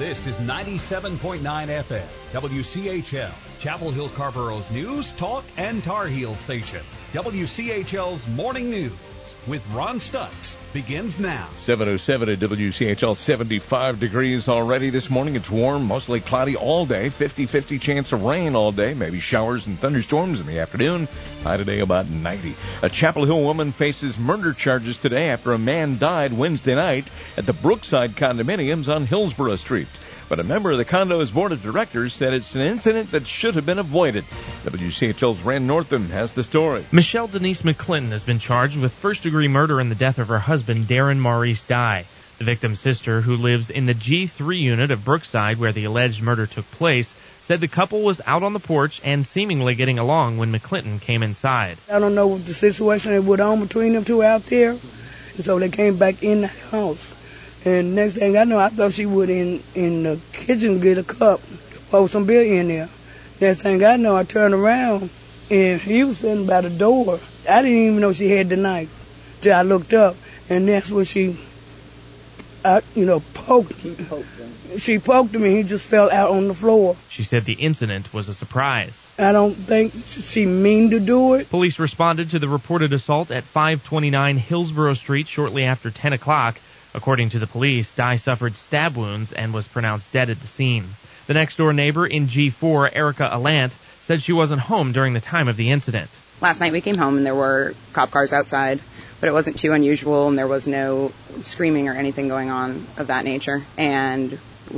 This is 97.9 FM, WCHL, Chapel Hill Carborough's news, talk, and Tar Heel station. WCHL's Morning News with Ron Stutz begins now. 7:07 at WCHL, 75 degrees already this morning. It's warm, mostly cloudy all day, 50-50 chance of rain all day, maybe showers and thunderstorms in the afternoon. High today about 90. A Chapel Hill woman faces murder charges today after a man died Wednesday night at the Brookside condominiums on Hillsborough Street. But a member of the condo's board of directors said it's an incident that should have been avoided. WCHL's Rand Northam has the story. Michelle Denise McClinton has been charged with first-degree murder in the death of her husband, Darren Maurice Dye. The victim's sister, who lives in the G3 unit of Brookside where the alleged murder took place, said the couple was out on the porch and seemingly getting along when McClinton came inside. I don't know what the situation that went on between them two out there, and so they came back in the house. And next thing I know, I thought she would in the kitchen get a cup, pour some beer in there. Next thing I know, I turned around, and he was standing by the door. I didn't even know she had the knife till I looked up, and that's when she, poked him. She poked him, and he just fell out on the floor. She said the incident was a surprise. I don't think she meant to do it. Police responded to the reported assault at 529 Hillsborough Street shortly after 10 o'clock. According to the police, Dye suffered stab wounds and was pronounced dead at the scene. The next-door neighbor in G4, Erica Allant, said she wasn't home during the time of the incident. Last night we came home and there were cop cars outside, but it wasn't too unusual and there was no screaming or anything going on of that nature. And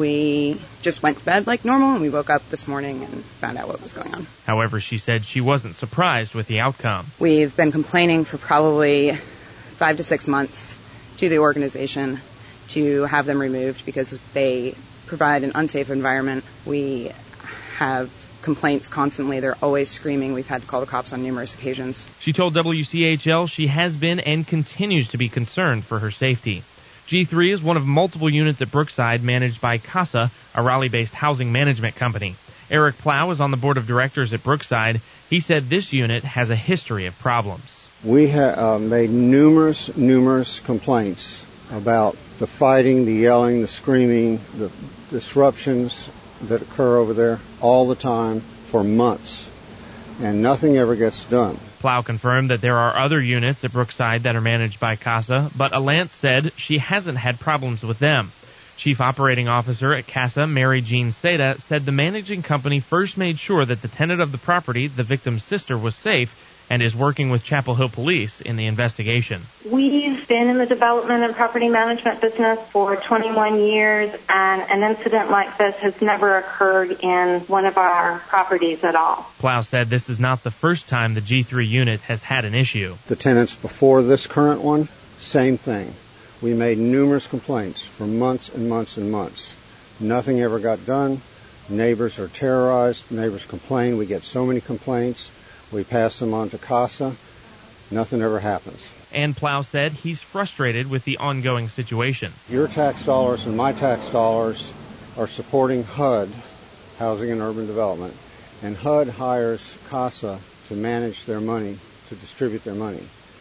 we just went to bed like normal and we woke up this morning and found out what was going on. However, she said she wasn't surprised with the outcome. We've been complaining for probably 5 to 6 months to the organization to have them removed because they provide an unsafe environment. We have complaints constantly. They're always screaming. We've had to call the cops on numerous occasions. She told WCHL she has been and continues to be concerned for her safety. G3 is one of multiple units at Brookside managed by CASA, a Raleigh-based housing management company. Eric Plow is on the board of directors at Brookside. He said this unit has a history of problems. We have made numerous complaints about the fighting, the yelling, the screaming, the disruptions that occur over there all the time for months, and nothing ever gets done. Plow confirmed that there are other units at Brookside that are managed by CASA, but Allant said she hasn't had problems with them. Chief Operating Officer at CASA, Mary Jean Seda, said the managing company first made sure that the tenant of the property, the victim's sister, was safe and is working with Chapel Hill Police in the investigation. We've been in the development and property management business for 21 years, and an incident like this has never occurred in one of our properties at all. Plow said this is not the first time the G3 unit has had an issue. The tenants before this current one, same thing. We made numerous complaints for months and months and months. Nothing ever got done. Neighbors are terrorized. Neighbors complain. We get so many complaints. We pass them on to CASA. Nothing ever happens. And Plow said he's frustrated with the ongoing situation. Your tax dollars and my tax dollars are supporting HUD, Housing and Urban Development, and HUD hires CASA to manage their money, to distribute their money.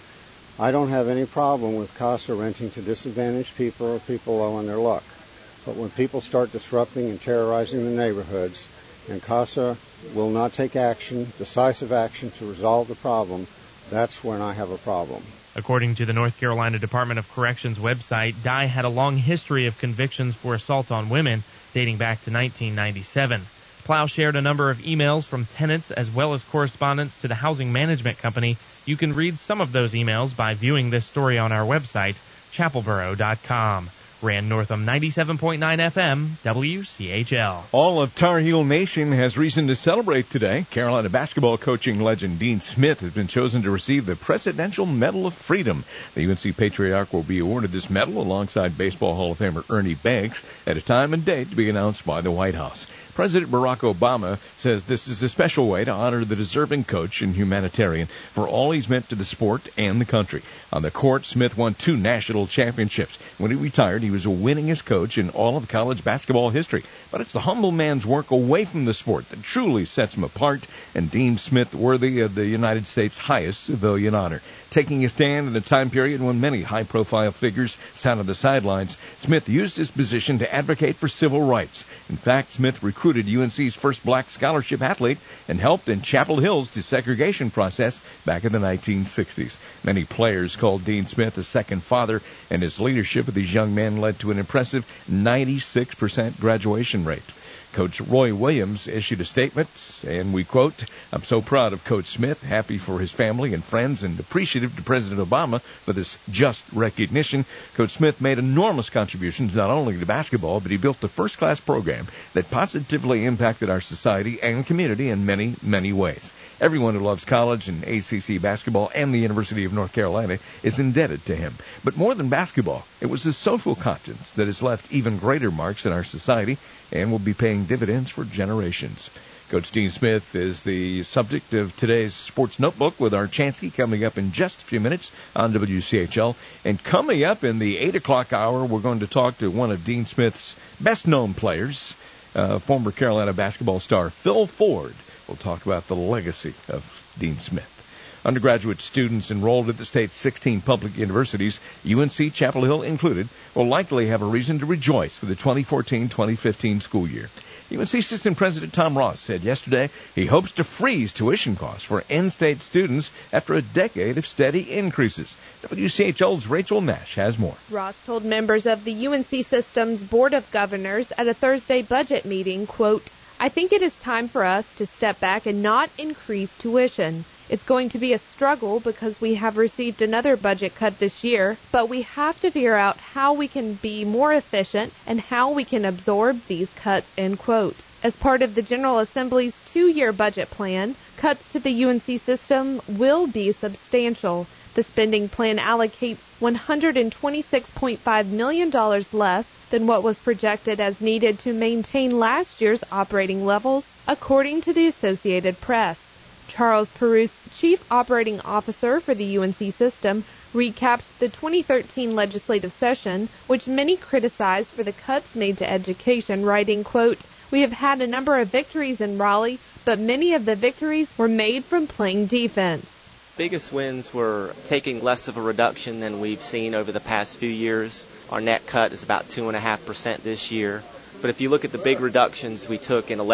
I don't have any problem with CASA renting to disadvantaged people or people low on their luck. But when people start disrupting and terrorizing the neighborhoods, and CASA will not take action, decisive action to resolve the problem, that's when I have a problem. According to the North Carolina Department of Corrections website, Dye had a long history of convictions for assault on women dating back to 1997. Plow shared a number of emails from tenants as well as correspondence to the housing management company. You can read some of those emails by viewing this story on our website, chapelboro.com. Rand Northam, 97.9 FM, WCHL. All of Tar Heel Nation has reason to celebrate today. Carolina basketball coaching legend Dean Smith has been chosen to receive the Presidential Medal of Freedom. The UNC Patriarch will be awarded this medal alongside Baseball Hall of Famer Ernie Banks at a time and date to be announced by the White House. President Barack Obama says this is a special way to honor the deserving coach and humanitarian for all he's meant to the sport and the country. On the court, Smith won 2 national championships. When he retired, he was the winningest coach in all of college basketball history. But it's the humble man's work away from the sport that truly sets him apart, and Dean Smith worthy of the United States' highest civilian honor. Taking a stand in a time period when many high-profile figures sat on the sidelines, Smith used his position to advocate for civil rights. In fact, Smith recruited UNC's first black scholarship athlete and helped in Chapel Hill's desegregation process back in the 1960s. Many players called Dean Smith a second father, and his leadership of these young men led to an impressive 96% graduation rate. Coach Roy Williams issued a statement, and we quote, "I'm so proud of Coach Smith, happy for his family and friends, and appreciative to President Obama for this just recognition. Coach Smith made enormous contributions not only to basketball, but he built a first-class program that positively impacted our society and community in many, many ways. Everyone who loves college and ACC basketball and the University of North Carolina is indebted to him. But more than basketball, it was his social conscience that has left even greater marks in our society and will be paying dividends for generations." Coach Dean Smith is the subject of today's Sports Notebook with our Chansky coming up in just a few minutes on WCHL. And coming up in the 8 o'clock hour, we're going to talk to one of Dean Smith's best-known players, former Carolina basketball star Phil Ford. We'll talk about the legacy of Dean Smith. Undergraduate students enrolled at the state's 16 public universities, UNC Chapel Hill included, will likely have a reason to rejoice for the 2014-2015 school year. UNC Assistant President Tom Ross said yesterday he hopes to freeze tuition costs for in-state students after a decade of steady increases. WCHL's Rachel Nash has more. Ross told members of the UNC System's Board of Governors at a Thursday budget meeting, quote, "I think it is time for us to step back and not increase tuition. It's going to be a struggle because we have received another budget cut this year, but we have to figure out how we can be more efficient and how we can absorb these cuts," end quote. As part of the General Assembly's 2-year budget plan, cuts to the UNC system will be substantial. The spending plan allocates $126.5 million less than what was projected as needed to maintain last year's operating levels, according to the Associated Press. Charles Perouse, Chief Operating Officer for the UNC system, recapped the 2013 legislative session, which many criticized for the cuts made to education, writing, quote, "We have had a number of victories in Raleigh, but many of the victories were made from playing defense." Biggest wins were taking less of a reduction than we've seen over the past few years. Our net cut is about 2.5% this year. But if you look at the big reductions we took in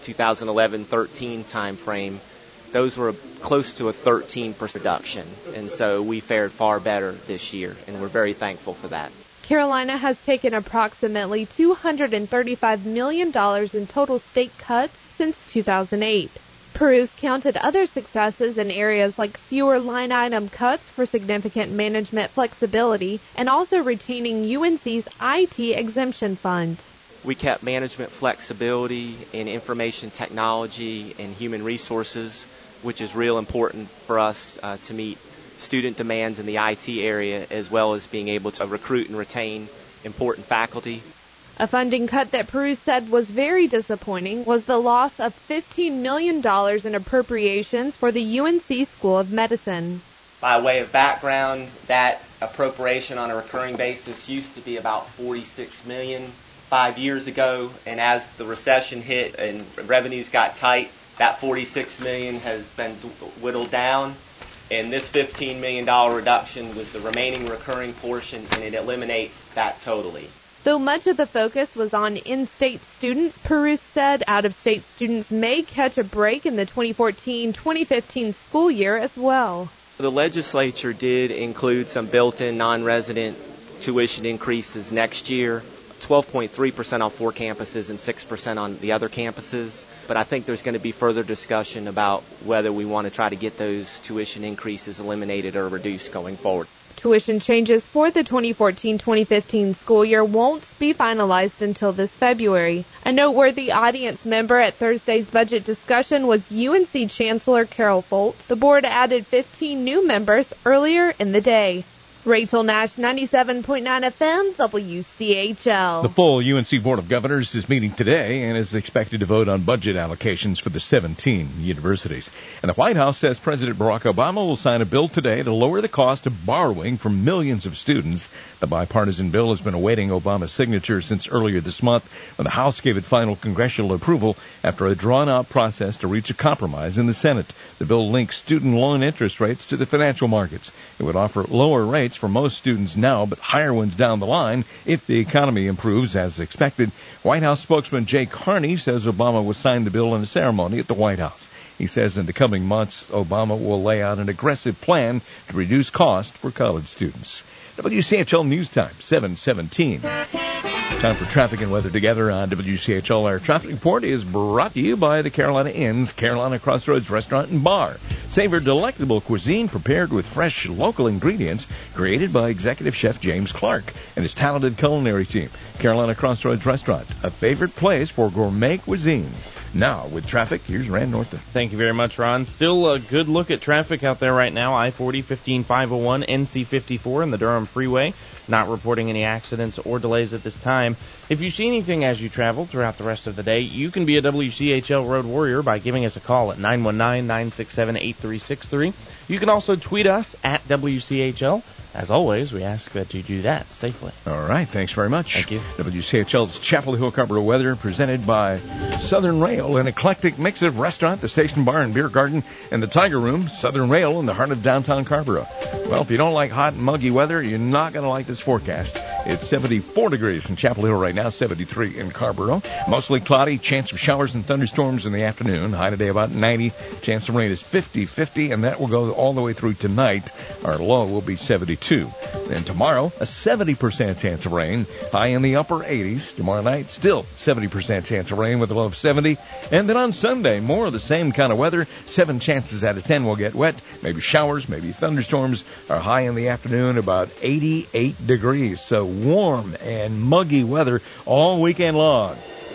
2011-13 time frame, those were close to a 13% reduction. And so we fared far better this year, and we're very thankful for that. Carolina has taken approximately $235 million in total state cuts since 2008. Perouse counted other successes in areas like fewer line-item cuts for significant management flexibility and also retaining UNC's IT exemption fund. We kept management flexibility in information technology and human resources, which is real important for us to meet student demands in the IT area, as well as being able to recruit and retain important faculty. A funding cut that Perouse said was very disappointing was the loss of $15 million in appropriations for the UNC School of Medicine. By way of background, that appropriation on a recurring basis used to be about $46 million 5 years ago, and as the recession hit and revenues got tight, that $46 million has been whittled down, and this $15 million reduction was the remaining recurring portion, and it eliminates that totally. Though much of the focus was on in-state students, Perouse said out-of-state students may catch a break in the 2014-2015 school year as well. The legislature did include some built-in non-resident tuition increases next year, 12.3% on 4 campuses and 6% on the other campuses. But I think there's going to be further discussion about whether we want to try to get those tuition increases eliminated or reduced going forward. Tuition changes for the 2014-2015 school year won't be finalized until this February. A noteworthy audience member at Thursday's budget discussion was UNC Chancellor Carol Folt. The board added 15 new members earlier in the day. Rachel Nash, 97.9 FM, WCHL. The full UNC Board of Governors is meeting today and is expected to vote on budget allocations for the 17 universities. And the White House says President Barack Obama will sign a bill today to lower the cost of borrowing for millions of students. The bipartisan bill has been awaiting Obama's signature since earlier this month, when the House gave it final congressional approval after a drawn-out process to reach a compromise in the Senate. The bill links student loan interest rates to the financial markets. It would offer lower rates for most students now, but higher ones down the line if the economy improves as expected. White House spokesman Jay Carney says Obama will sign the bill in a ceremony at the White House. He says in the coming months, Obama will lay out an aggressive plan to reduce costs for college students. WCHL News Time, 7:17. Time for traffic and weather together on WCHL. Our traffic report is brought to you by the Carolina Inns, Carolina Crossroads Restaurant and Bar. Savor delectable cuisine prepared with fresh local ingredients, created by Executive Chef James Clark and his talented culinary team. Carolina Crossroads Restaurant, a favorite place for gourmet cuisine. Now, with traffic, here's Rand Norton. Thank you very much, Ron. Still a good look at traffic out there right now. I-40, 15501, NC54, and the Durham Freeway. Not reporting any accidents or delays at this time. If you see anything as you travel throughout the rest of the day, you can be a WCHL Road Warrior by giving us a call at 919-967-8363. You can also tweet us at WCHL. As always, we ask that you do that safely. All right, thanks very much. Thank you. WCHL's Chapel Hill Carrboro weather presented by Southern Rail, an eclectic mix of restaurant, the Station Bar and Beer Garden, and the Tiger Room. Southern Rail in the heart of downtown Carrboro. Well, if you don't like hot and muggy weather, you're not going to like this forecast. It's 74 degrees in Chapel Hill right now, 73 in Carrboro. Mostly cloudy, chance of showers and thunderstorms in the afternoon. High today about 90. Chance of rain is 50-50, and that will go all the way through tonight. Our low will be 72. Then tomorrow, a 70% chance of rain. High in the upper 80s. Tomorrow night, still 70% chance of rain with a low of 70. And then on Sunday, more of the same kind of weather. 7 chances out of 10 will get wet. Maybe showers, maybe thunderstorms. Our high in the afternoon, about 88 degrees. So warm and muggy weather all weekend long.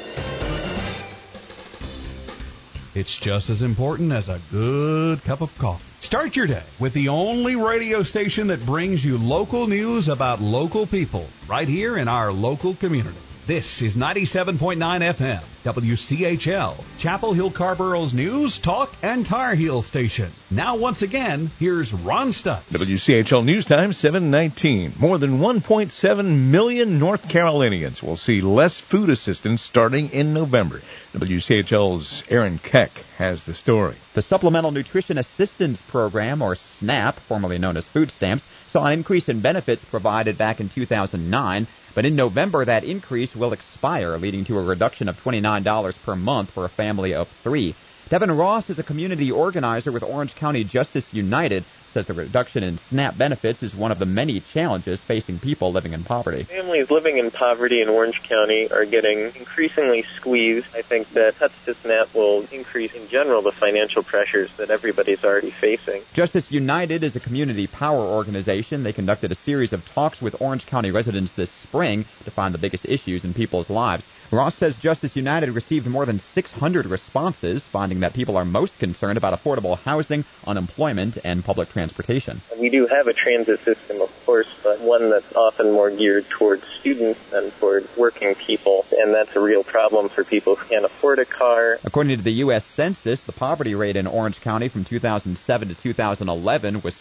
It's just as important as a good cup of coffee. Start your day with the only radio station that brings you local news about local people right here in our local community. This is 97.9 FM, WCHL, Chapel Hill Carrboro's news, talk, and Tar Heel station. Now, once again, here's Ron Stutz. WCHL News Time, 7:19. More than 1.7 million North Carolinians will see less food assistance starting in November. WCHL's Aaron Keck has the story. The Supplemental Nutrition Assistance Program, or SNAP, formerly known as food stamps, saw an increase in benefits provided back in 2009. But in November, that increase will expire, leading to a reduction of $29 per month for a family of 3. Devin Ross is a community organizer with Orange County Justice United, says the reduction in SNAP benefits is one of the many challenges facing people living in poverty. Families living in poverty in Orange County are getting increasingly squeezed. I think that cuts to SNAP will increase in general the financial pressures that everybody's already facing. Justice United is a community power organization. They conducted a series of talks with Orange County residents this spring to find the biggest issues in people's lives. Ross says Justice United received more than 600 responses, finding that people are most concerned about affordable housing, unemployment, and public transportation. We do have a transit system, of course, but one that's often more geared towards students than toward working people, and that's a real problem for people who can't afford a car. According to the U.S. Census, the poverty rate in Orange County from 2007 to 2011 was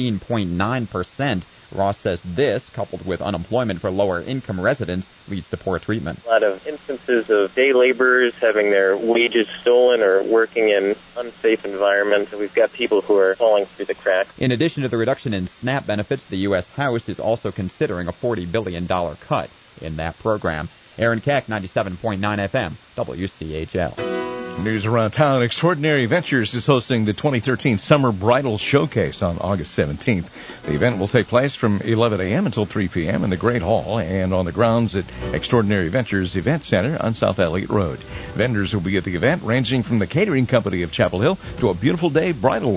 16.9%. Ross says this, coupled with unemployment for lower-income residents, leads to poor treatment. A lot of instances of day laborers having their wages stolen or working in unsafe environments. We've got people who are falling through the cracks. In addition to the reduction in SNAP benefits, the U.S. House is also considering a $40 billion cut in that program. Aaron Keck, 97.9 FM, WCHL. News around town. Extraordinary Ventures is hosting the 2013 Summer Bridal Showcase on August 17th. The event will take place from 11 a.m. until 3 p.m. in the Great Hall and on the grounds at Extraordinary Ventures Event Center on South Elliott Road. Vendors will be at the event ranging from the catering company of Chapel Hill to a beautiful day bridal wear.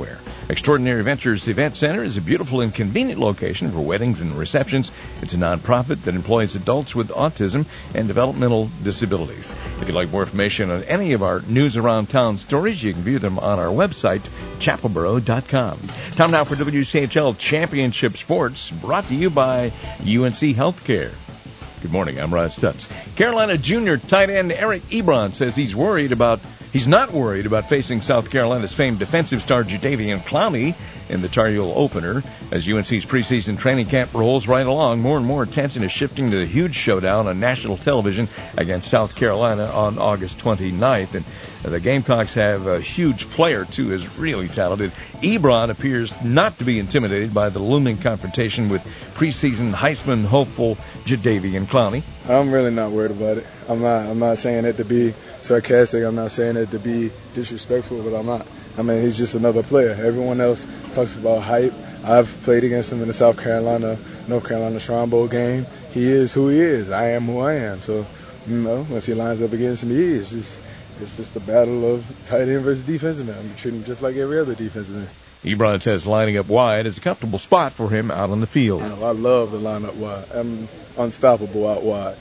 Extraordinary Ventures Event Center is a beautiful and convenient location for weddings and receptions. It's a nonprofit that employs adults with autism and developmental disabilities. If you'd like more information on any of our news around town stories, you can view them on our website, chapelboro.com. Time now for WCHL Championship Sports, brought to you by UNC Healthcare. Good morning, I'm Ron Stutz. Carolina junior tight end Eric Ebron says he's not worried about facing South Carolina's famed defensive star Jadeveon Clowney in the Tar Heel opener. As UNC's preseason training camp rolls right along, more and more attention is shifting to the huge showdown on national television against South Carolina on August 29th. And the Gamecocks have a huge player, too, who's really talented. Ebron appears not to be intimidated by the looming confrontation with preseason Heisman hopeful Jadeveon Clowney. I'm really not worried about it. I'm not saying it to be sarcastic. I'm not saying it to be disrespectful, but I'm not. I mean, he's just another player. Everyone else talks about hype. I've played against him in the North Carolina Shrine Bowl game. He is who he is. I am who I am. So, once he lines up against me, it's just the battle of tight end versus defensive man. I'm treating him just like every other defensive man. Ebron says lining up wide is a comfortable spot for him out on the field. I love to line up wide. I'm unstoppable out wide.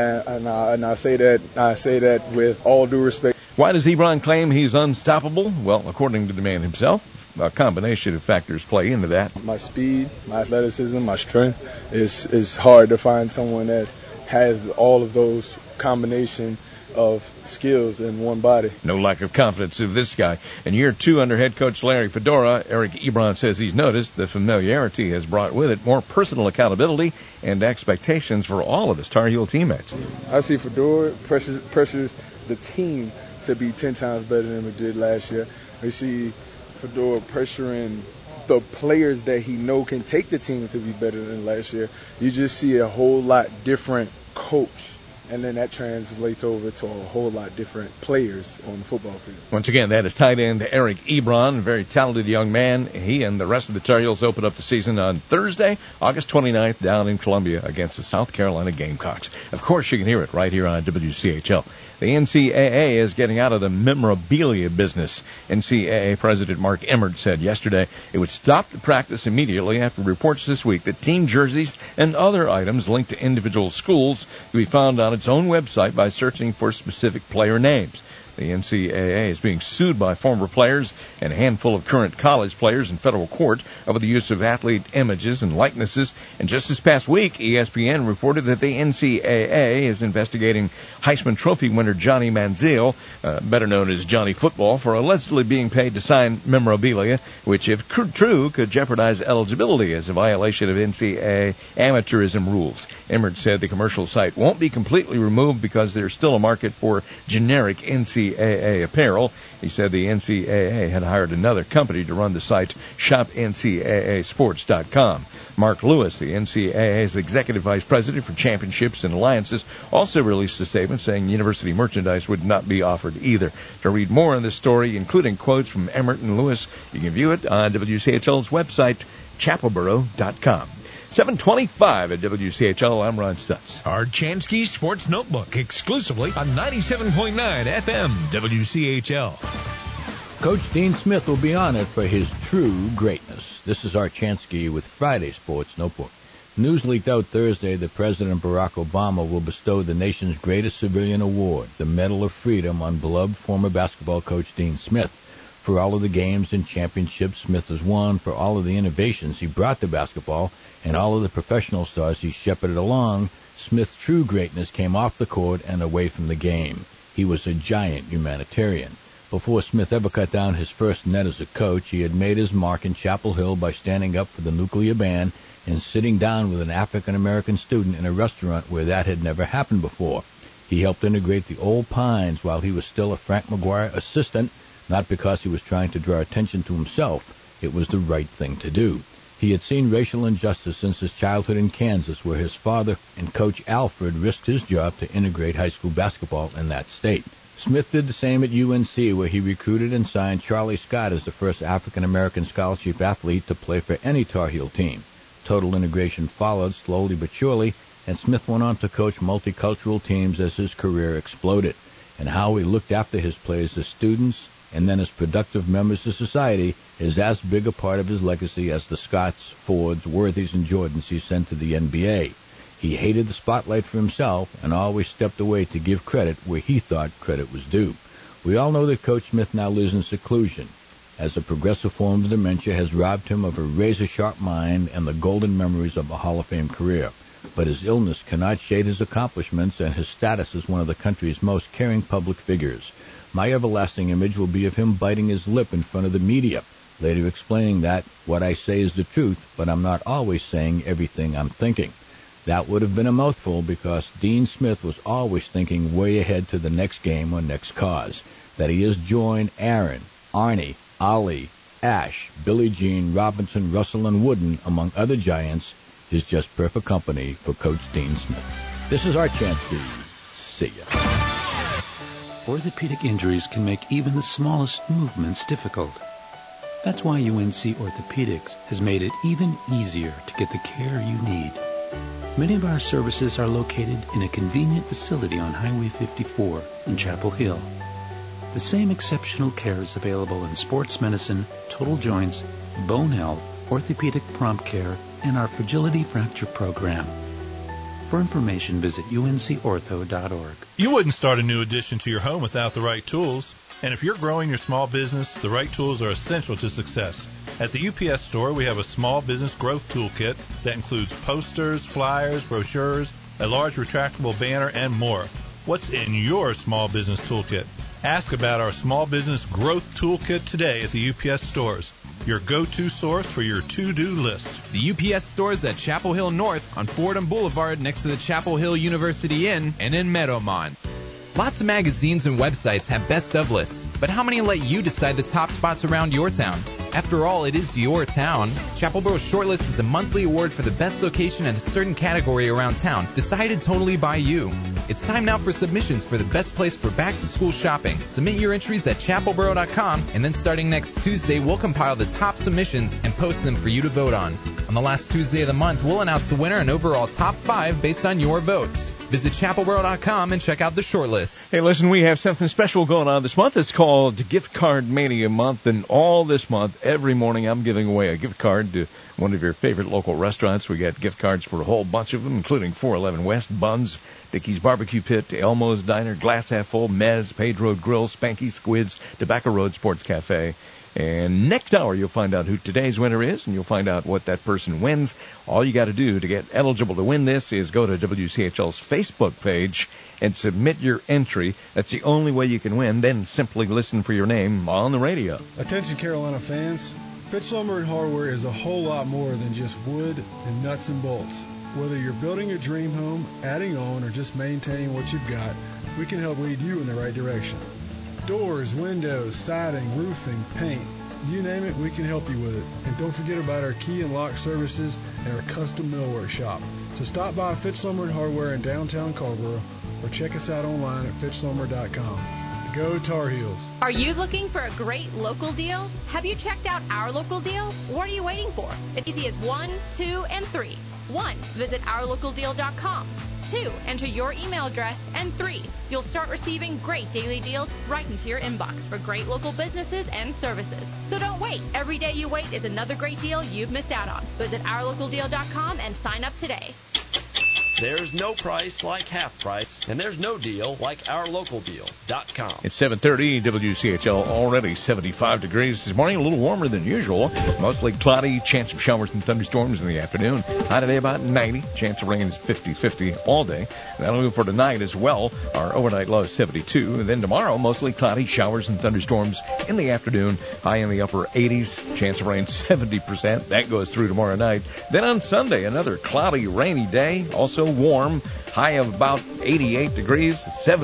I say that with all due respect. Why does Ebron claim he's unstoppable? Well, according to the man himself, a combination of factors play into that. My speed, my athleticism, my strength is hard to find someone that has all of those combination of skills in one body. No lack of confidence of this guy. In year 2 under head coach Larry Fedora, Eric Ebron says he's noticed the familiarity has brought with it more personal accountability and expectations for all of his Tar Heel teammates. I see Fedora pressures the team to be 10 times better than we did last year. We see Fedora pressuring the players that he know can take the team to be better than last year. You just see a whole lot different coach. And then that translates over to a whole lot different players on the football field. Once again, that is tight end Eric Ebron, a very talented young man. He and the rest of the Tar Heels open up the season on Thursday, August 29th, down in Columbia against the South Carolina Gamecocks. Of course, you can hear it right here on WCHL. The NCAA is getting out of the memorabilia business. NCAA President Mark Emmert said yesterday it would stop the practice immediately after reports this week that team jerseys and other items linked to individual schools can be found on its own website by searching for specific player names. The NCAA is being sued by former players and a handful of current college players in federal court over the use of athlete images and likenesses. And just this past week, ESPN reported that the NCAA is investigating Heisman Trophy winner Johnny Manziel, better known as Johnny Football, for allegedly being paid to sign memorabilia, which, if true, could jeopardize eligibility as a violation of NCAA amateurism rules. Emmert said the commercial site won't be completely removed because there's still a market for generic NCAA apparel. He said the NCAA had hired another company to run the site, shopncaasports.com. Mark Lewis, the NCAA's executive vice president for championships and alliances, also released a statement saying university merchandise would not be offered either. To read more on this story, including quotes from Emmert and Lewis, you can view it on WCHL's website, chapelboro.com. 7:25 at WCHL. I'm Ron Stutz. Our Chansky Sports Notebook, exclusively on 97.9 FM WCHL. Coach Dean Smith will be honored for his true greatness. This is Art Chansky with Friday Sports Notebook. News leaked out Thursday that President Barack Obama will bestow the nation's greatest civilian award, the Medal of Freedom, on beloved former basketball coach Dean Smith. For all of the games and championships Smith has won, for all of the innovations he brought to basketball, and all of the professional stars he shepherded along, Smith's true greatness came off the court and away from the game. He was a giant humanitarian. Before Smith ever cut down his first net as a coach, he had made his mark in Chapel Hill by standing up for the nuclear ban and sitting down with an African-American student in a restaurant where that had never happened before. He helped integrate the Old Pines while he was still a Frank McGuire assistant, not because he was trying to draw attention to himself. It was the right thing to do. He had seen racial injustice since his childhood in Kansas, where his father and Coach Alford risked his job to integrate high school basketball in that state. Smith did the same at UNC, where he recruited and signed Charlie Scott as the first African-American scholarship athlete to play for any Tar Heel team. Total integration followed slowly but surely, and Smith went on to coach multicultural teams as his career exploded. and how he looked after his players as students and then as productive members of society is as big a part of his legacy as the Scotts, Fords, Worthies, and Jordans he sent to the NBA. He hated the spotlight for himself and always stepped away to give credit where he thought credit was due. We all know that Coach Smith now lives in seclusion, as a progressive form of dementia has robbed him of a razor-sharp mind and the golden memories of a Hall of Fame career. But his illness cannot shade his accomplishments and his status as one of the country's most caring public figures. My everlasting image will be of him biting his lip in front of the media, later explaining that what I say is the truth, but I'm not always saying everything I'm thinking. That would have been a mouthful because Dean Smith was always thinking way ahead to the next game or next cause. That he has joined Aaron, Arnie, Ollie, Ash, Billie Jean, Robinson, Russell, and Wooden, among other giants, is just perfect company for Coach Dean Smith. This is our chance to see ya. Orthopedic injuries can make even the smallest movements difficult. That's why UNC Orthopedics has made it even easier to get the care you need. Many of our services are located in a convenient facility on Highway 54 in Chapel Hill. The same exceptional care is available in sports medicine, total joints, bone health, orthopedic prompt care, and our fragility fracture program. For information, visit uncortho.org. You wouldn't start a new addition to your home without the right tools. And if you're growing your small business, the right tools are essential to success. At the UPS store, we have a small business growth toolkit that includes posters, flyers, brochures, a large retractable banner, and more. What's in your small business toolkit? Ask about our small business growth toolkit today at the UPS stores, your go-to source for your to-do list. The UPS stores at Chapel Hill North on Fordham Boulevard next to the Chapel Hill University Inn and in Meadowmont. Lots of magazines and websites have best of lists, but how many let you decide the top spots around your town? After all, it is your town. Chapelboro Shortlist is a monthly award for the best location in a certain category around town, decided totally by you. It's time now for submissions for the best place for back-to-school shopping. Submit your entries at chapelboro.com, and then starting next Tuesday, we'll compile the top submissions and post them for you to vote on. On the last Tuesday of the month, we'll announce the winner and overall top 5 based on your votes. Visit chapelboro.com and check out the shortlist. Hey, listen, we have something special going on this month. It's called Gift Card Mania Month, and all this month, every morning, I'm giving away a gift card to one of your favorite local restaurants. We got gift cards for a whole bunch of them, including 411 West, Buns, Dickey's Barbecue Pit, Elmo's Diner, Glass Half Full, Mez, Page Road Grill, Spanky Squids, Tobacco Road Sports Cafe. And next hour, you'll find out who today's winner is, and you'll find out what that person wins. All you got to do to get eligible to win this is go to WCHL's Facebook page and submit your entry. That's the only way you can win. Then simply listen for your name on the radio. Attention Carolina fans, Fitch Lumber and Hardware is a whole lot more than just wood and nuts and bolts. Whether you're building a dream home, adding on, or just maintaining what you've got, we can help lead you in the right direction. Doors, windows, siding, roofing, paint, you name it, we can help you with it. And don't forget about our key and lock services and our custom millwork shop. So stop by Fitch Lumber and Hardware in downtown Carrboro or check us out online at fitchlumber.com. Go Tar Heels. Are you looking for a great local deal? Have you checked out our local deal? What are you waiting for? It's easy as 1, 2, and 3. 1. Visit ourlocaldeal.com. 2. Enter your email address. And 3. You'll start receiving great daily deals right into your inbox for great local businesses and services. So don't wait. Every day you wait is another great deal you've missed out on. Visit ourlocaldeal.com and sign up today. There's no price like half price, and there's no deal like ourlocaldeal.com. It's 7:30, WCHL, already 75 degrees this morning, a little warmer than usual. Mostly cloudy, chance of showers and thunderstorms in the afternoon. High today about 90, chance of rain is 50-50 all day. That'll do for tonight as well. Our overnight low is 72. And then tomorrow, mostly cloudy, showers and thunderstorms in the afternoon. High in the upper 80s, chance of rain 70%. That goes through tomorrow night. Then on Sunday, another cloudy, rainy day, also warm, high of about 88 degrees,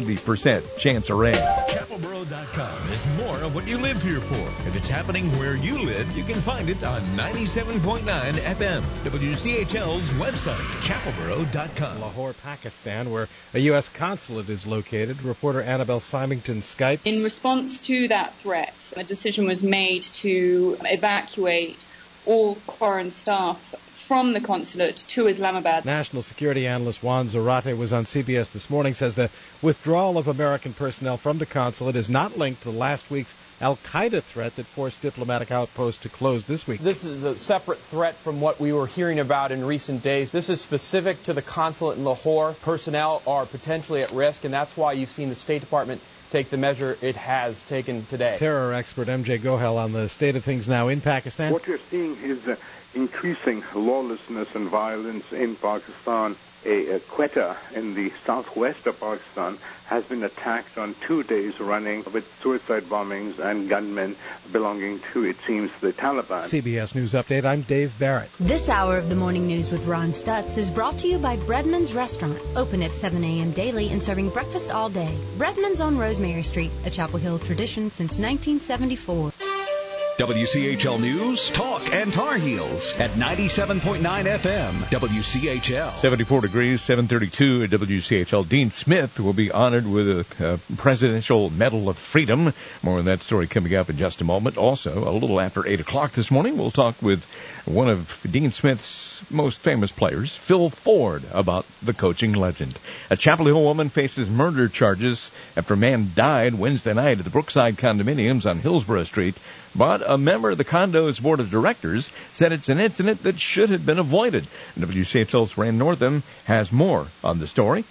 70% chance of rain. Chapelboro.com is more of what you live here for. If it's happening where you live, you can find it on 97.9 FM. WCHL's website, chapelboro.com. Lahore, Pakistan, where a U.S. consulate is located. Reporter Annabelle Symington Skypes. In response to that threat, a decision was made to evacuate all foreign staff from the consulate to Islamabad. National security analyst Juan Zarate was on CBS this morning, says the withdrawal of American personnel from the consulate is not linked to last week's al-Qaeda threat that forced diplomatic outposts to close this week. This is a separate threat from what we were hearing about in recent days. This is specific to the consulate in Lahore. Personnel are potentially at risk, and that's why you've seen the State Department take the measure it has taken today. Terror expert MJ Gohel on the state of things now in Pakistan. What you're seeing is increasing lawlessness and violence in Pakistan. A Quetta in the southwest of Pakistan has been attacked on 2 days running with suicide bombings and gunmen belonging to, it seems, the Taliban. CBS News Update, I'm Dave Barrett. This hour of the Morning News with Ron Stutz is brought to you by Breadman's Restaurant, open at 7 a.m. daily and serving breakfast all day. Breadman's on Rosemary Street, a Chapel Hill tradition since 1974. WCHL News, Talk, and Tar Heels at 97.9 FM, WCHL. 74 degrees, 732 at WCHL. Dean Smith will be honored with a Presidential Medal of Freedom. More on that story coming up in just a moment. Also, a little after 8 o'clock this morning, we'll talk with one of Dean Smith's most famous players, Phil Ford, about the coaching legend. A Chapel Hill woman faces murder charges after a man died Wednesday night at the Brookside condominiums on Hillsborough Street. But a member of the condo's board of directors said it's an incident that should have been avoided. WCHL's Rand Northam has more on the story.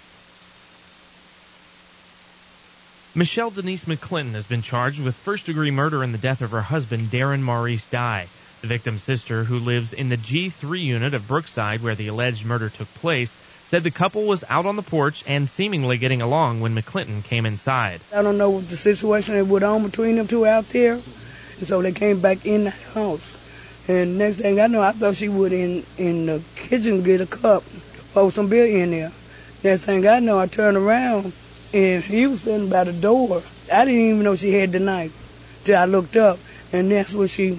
Michelle Denise McClinton has been charged with first-degree murder in the death of her husband, Darren Maurice Dye. The victim's sister, who lives in the G3 unit of Brookside where the alleged murder took place, said the couple was out on the porch and seemingly getting along when McClinton came inside. I don't know what the situation that went on between them two out there. And so they came back in the house. And next thing I know, I thought she would in the kitchen get a cup, pour some beer in there. Next thing I know, I turned around and he was standing by the door. I didn't even know she had the knife till I looked up. And that's when she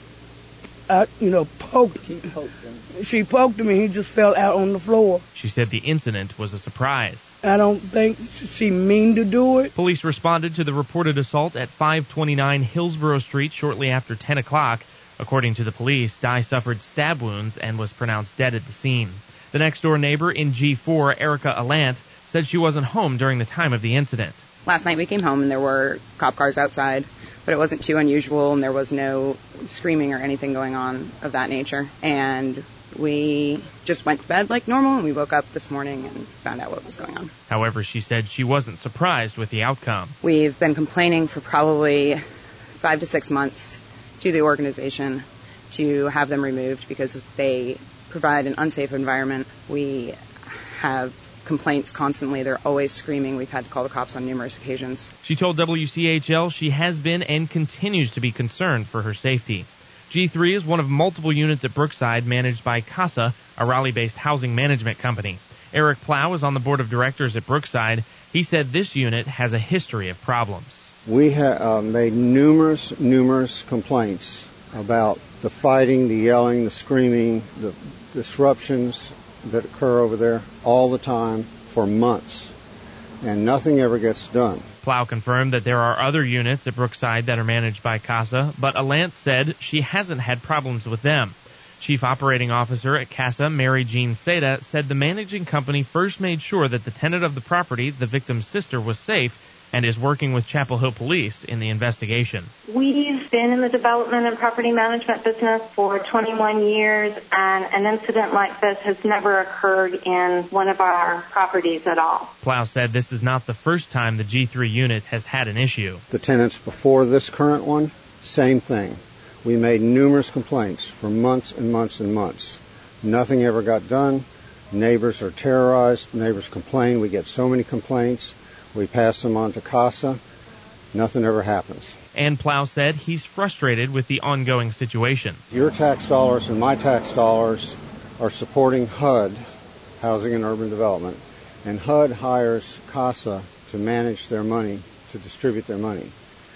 poked him. She poked him and he just fell out on the floor. She said the incident was a surprise. I don't think she meant to do it. Police responded to the reported assault at 529 Hillsborough Street shortly after 10 o'clock. According to the police, Dye suffered stab wounds and was pronounced dead at the scene. The next-door neighbor in G4, Erica Alant, said she wasn't home during the time of the incident. Last night we came home and there were cop cars outside, but it wasn't too unusual and there was no screaming or anything going on of that nature. And we just went to bed like normal and we woke up this morning and found out what was going on. However, she said she wasn't surprised with the outcome. We've been complaining for probably 5 to 6 months to the organization to have them removed because they provide an unsafe environment. We have complaints constantly. They're always screaming. We've had to call the cops on numerous occasions. She told WCHL she has been and continues to be concerned for her safety. G3 is one of multiple units at Brookside managed by CASA, a Raleigh-based housing management company. Eric Plow is on the board of directors at Brookside. He said this unit has a history of problems. We have made numerous complaints about the fighting, the yelling, the screaming, the disruptions that occur over there all the time for months, and nothing ever gets done. Plow confirmed that there are other units at Brookside that are managed by CASA, but Alant said she hasn't had problems with them. Chief Operating Officer at CASA, Mary Jean Seda, said the managing company first made sure that the tenant of the property, the victim's sister, was safe and is working with Chapel Hill Police in the investigation. We've been in the development and property management business for 21 years, and an incident like this has never occurred in one of our properties at all. Plow said this is not the first time the G3 unit has had an issue. The tenants before this current one, same thing. We made numerous complaints for months and months and months. Nothing ever got done. Neighbors are terrorized. Neighbors complain. We get so many complaints. We pass them on to CASA. Nothing ever happens. And Plow said he's frustrated with the ongoing situation. Your tax dollars and my tax dollars are supporting HUD, Housing and Urban Development, and HUD hires CASA to manage their money, to distribute their money.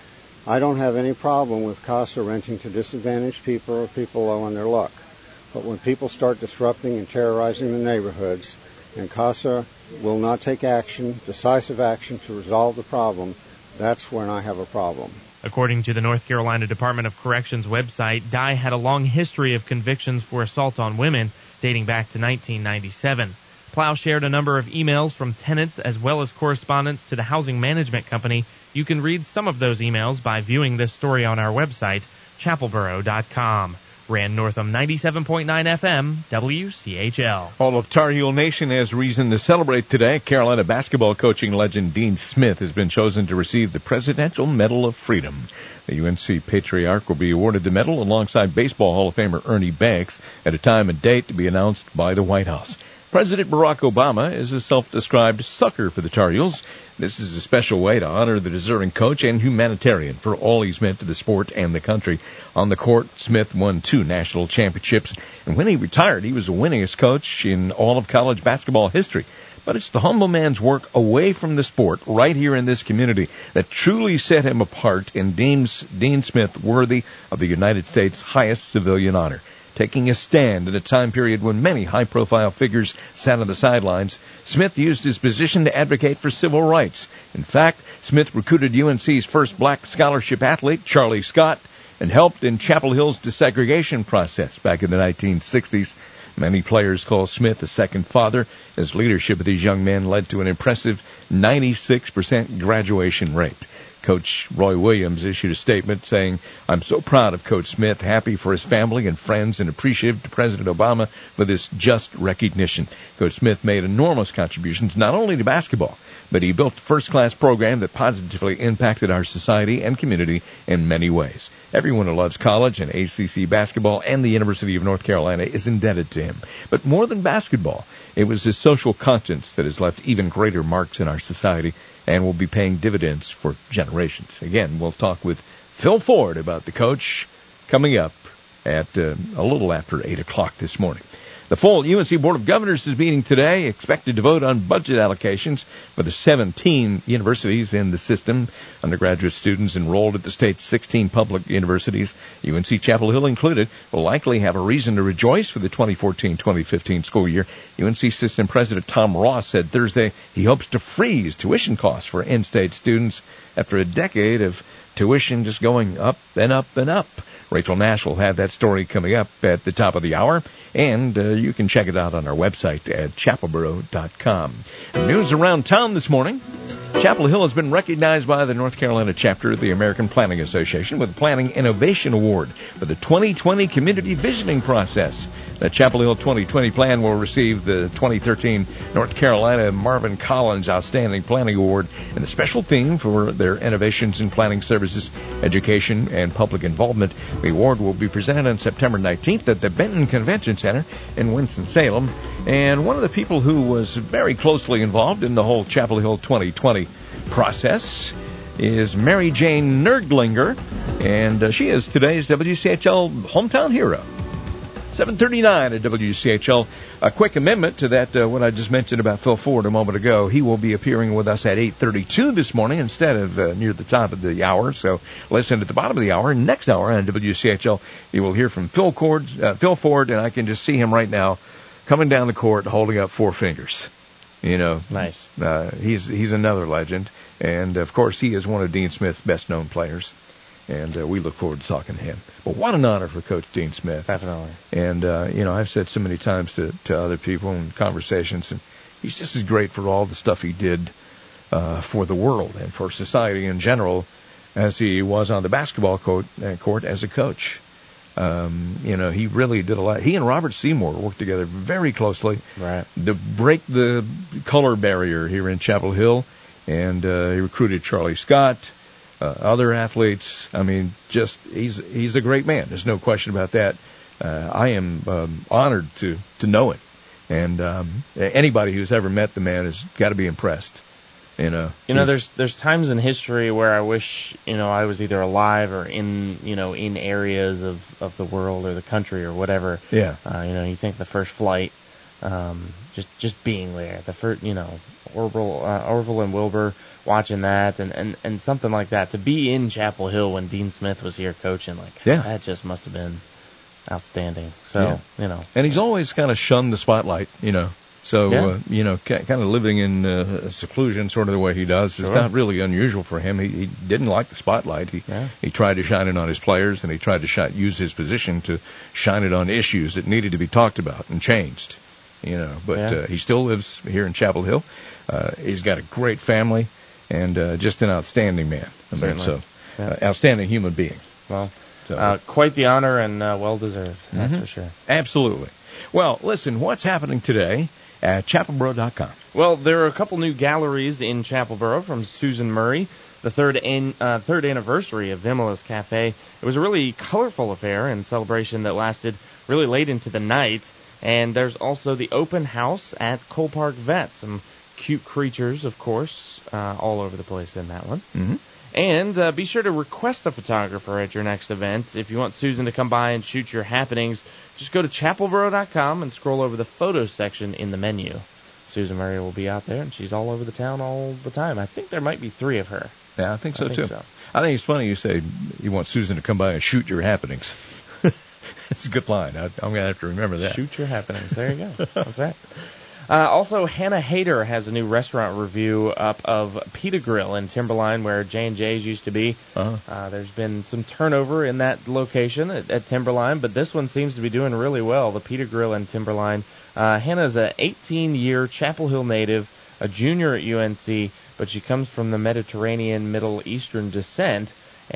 I don't have any problem with CASA renting to disadvantaged people or people low on their luck. But when people start disrupting and terrorizing the neighborhoods, and CASA will not take action, decisive action, to resolve the problem, that's when I have a problem. According to the North Carolina Department of Corrections website, Dye had a long history of convictions for assault on women dating back to 1997. Plow shared a number of emails from tenants as well as correspondence to the housing management company. You can read some of those emails by viewing this story on our website, chapelboro.com. Rand Northam, 97.9 FM, WCHL. All of Tar Heel Nation has reason to celebrate today. Carolina basketball coaching legend Dean Smith has been chosen to receive the Presidential Medal of Freedom. The UNC Patriarch will be awarded the medal alongside Baseball Hall of Famer Ernie Banks at a time and date to be announced by the White House. President Barack Obama is a self-described sucker for the Tar Heels. This is a special way to honor the deserving coach and humanitarian for all he's meant to the sport and the country. On the court, Smith won 2 national championships, and when he retired, he was the winningest coach in all of college basketball history. But it's the humble man's work away from the sport, right here in this community, that truly set him apart and deems Dean Smith worthy of the United States' highest civilian honor. Taking a stand in a time period when many high-profile figures sat on the sidelines, Smith used his position to advocate for civil rights. In fact, Smith recruited UNC's first black scholarship athlete, Charlie Scott, and helped in Chapel Hill's desegregation process back in the 1960s. Many players call Smith a second father. His leadership of these young men led to an impressive 96% graduation rate. Coach Roy Williams issued a statement saying, "I'm so proud of Coach Smith, happy for his family and friends, and appreciative to President Obama for this just recognition." Coach Smith made enormous contributions not only to basketball, but he built a first-class program that positively impacted our society and community in many ways. Everyone who loves college and ACC basketball and the University of North Carolina is indebted to him. But more than basketball, it was his social conscience that has left even greater marks in our society and will be paying dividends for generations. Again, we'll talk with Phil Ford about the coach coming up at a little after 8 o'clock this morning. The full UNC Board of Governors is meeting today, expected to vote on budget allocations for the 17 universities in the system. Undergraduate students enrolled at the state's 16 public universities, UNC Chapel Hill included, will likely have a reason to rejoice for the 2014-2015 school year. UNC System President Tom Ross said Thursday he hopes to freeze tuition costs for in-state students after a decade of tuition just going up and up and up. Rachel Nash will have that story coming up at the top of the hour, and you can check it out on our website at chapelboro.com. News around town this morning. Chapel Hill has been recognized by the North Carolina chapter of the American Planning Association with the Planning Innovation Award for the 2020 Community Visioning Process. The Chapel Hill 2020 plan will receive the 2013 North Carolina Marvin Collins Outstanding Planning Award and a special theme for their innovations in planning services, education, and public involvement. The award will be presented on September 19th at the Benton Convention Center in Winston-Salem. And one of the people who was very closely involved in the whole Chapel Hill 2020 process is Mary Jane Nerdlinger, and she is today's WCHL Hometown Hero. 7:39 at WCHL. A quick amendment to that, what I just mentioned about Phil Ford a moment ago. He will be appearing with us at 8:32 this morning instead of near the top of the hour. So listen at the bottom of the hour. Next hour on WCHL, you will hear from Phil Ford, and I can just see him right now coming down the court holding up 4 fingers. You know, nice. He's another legend, and of course he is one of Dean Smith's best known players. And we look forward to talking to him. But what an honor for Coach Dean Smith. Definitely. And, I've said so many times to other people in conversations, and he's just as great for all the stuff he did for the world and for society in general as he was on the basketball court as a coach. He really did a lot. He and Robert Seymour worked together very closely to break the color barrier here in Chapel Hill. And he recruited Charlie Scott. Other athletes, I mean, he's a great man. There's no question about that. I am honored to know him. And anybody who's ever met the man has got to be impressed. There's times in history where I wish, I was either alive or in areas of the world or the country or whatever. Yeah. You think the first flight, just being there, the first, Orville and Wilbur, watching that and something like that, to be in Chapel Hill when Dean Smith was here coaching, that just must have been outstanding. So, And he's always kind of shunned the spotlight, So, kind of living in seclusion, sort of the way he does, is not really unusual for him. He didn't like the spotlight. He tried to shine it on his players, and he tried to use his position to shine it on issues that needed to be talked about and changed. But he still lives here in Chapel Hill. He's got a great family and just an outstanding man. Outstanding human being. Well, quite the honor and well-deserved, that's for sure. Absolutely. Well, listen, what's happening today at chapelboro.com? Well, there are a couple new galleries in Chapelboro from Susan Murray, the third anniversary of Vimela's Cafe. It was a really colorful affair and celebration that lasted really late into the night. And there's also the open house at Cole Park Vet. Some cute creatures, of course, all over the place in that one. Mm-hmm. And be sure to request a photographer at your next event. If you want Susan to come by and shoot your happenings, just go to chapelboro.com and scroll over the photos section in the menu. Susan Murray will be out there, and she's all over the town all the time. I think there might be 3 of her. Yeah, I think so, too. I think it's funny you say you want Susan to come by and shoot your happenings. It's a good line. I'm going to have to remember that. Shoot your happenings. There you go. That's right. Also, Hannah Hayter has a new restaurant review up of Pita Grill in Timberline, where J&J's used to be. There's been some turnover in that location at Timberline, but this one seems to be doing really well, the Pita Grill in Timberline. Hannah's an 18-year Chapel Hill native, a junior at UNC, but she comes from the Mediterranean Middle Eastern descent,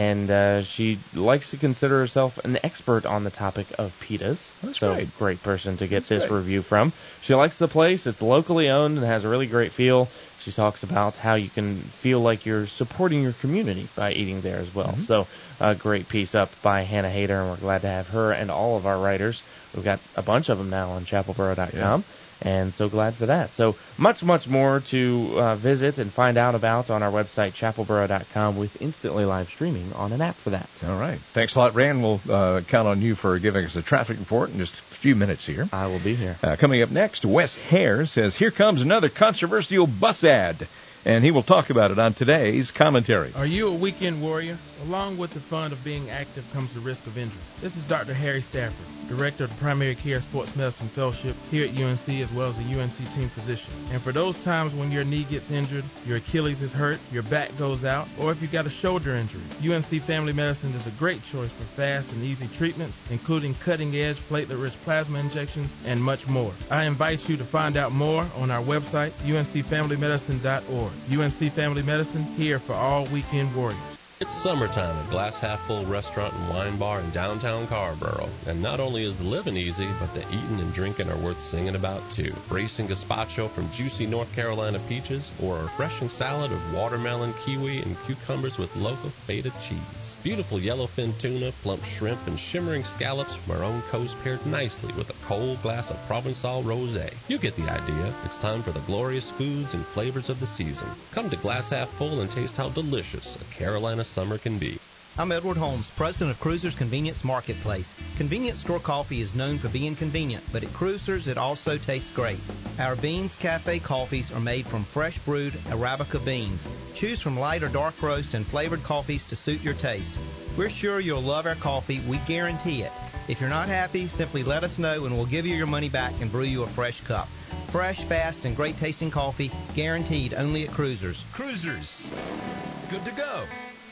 and she likes to consider herself an expert on the topic of pitas. That's great. Great person to get this review from. She likes the place. It's locally owned and has a really great feel. She talks about how you can feel like you're supporting your community by eating there as well. Mm-hmm. So a great piece up by Hannah Hayter, and we're glad to have her and all of our writers. We've got a bunch of them now on chapelboro.com. And so glad for that. So much, much more to visit and find out about on our website, chapelboro.com, with instantly live streaming on an app for that. All right. Thanks a lot, Rand. We'll count on you for giving us a traffic report in just a few minutes here. I will be here. Coming up next, Wes Hare says, here comes another controversial bus ad. And he will talk about it on today's commentary. Are you a weekend warrior? Along with the fun of being active comes the risk of injury. This is Dr. Harry Stafford, Director of the Primary Care Sports Medicine Fellowship here at UNC, as well as a UNC team physician. And for those times when your knee gets injured, your Achilles is hurt, your back goes out, or if you got a shoulder injury, UNC Family Medicine is a great choice for fast and easy treatments, including cutting-edge platelet-rich plasma injections and much more. I invite you to find out more on our website, uncfamilymedicine.org. UNC Family Medicine, here for all weekend warriors. It's summertime at Glass Half Full Restaurant and Wine Bar in downtown Carrboro. And not only is the living easy, but the eating and drinking are worth singing about too. Bracing gazpacho from juicy North Carolina peaches, or a refreshing salad of watermelon, kiwi, and cucumbers with local feta cheese. Beautiful yellowfin tuna, plump shrimp, and shimmering scallops from our own coast paired nicely with a cold glass of Provençal rosé. You get the idea. It's time for the glorious foods and flavors of the season. Come to Glass Half Full and taste how delicious a Carolina summer can be. I'm Edward Holmes, president of Cruisers Convenience Marketplace. Convenience store coffee is known for being convenient, but at Cruisers it also tastes great. Our Beans Cafe coffees are made from fresh brewed Arabica beans. Choose from light or dark roast and flavored coffees to suit your taste. We're sure you'll love our coffee. We guarantee it. If you're not happy, simply let us know and we'll give you your money back and brew you a fresh cup. Fresh, fast, and great tasting coffee, guaranteed only at Cruisers. Cruisers. Good to go.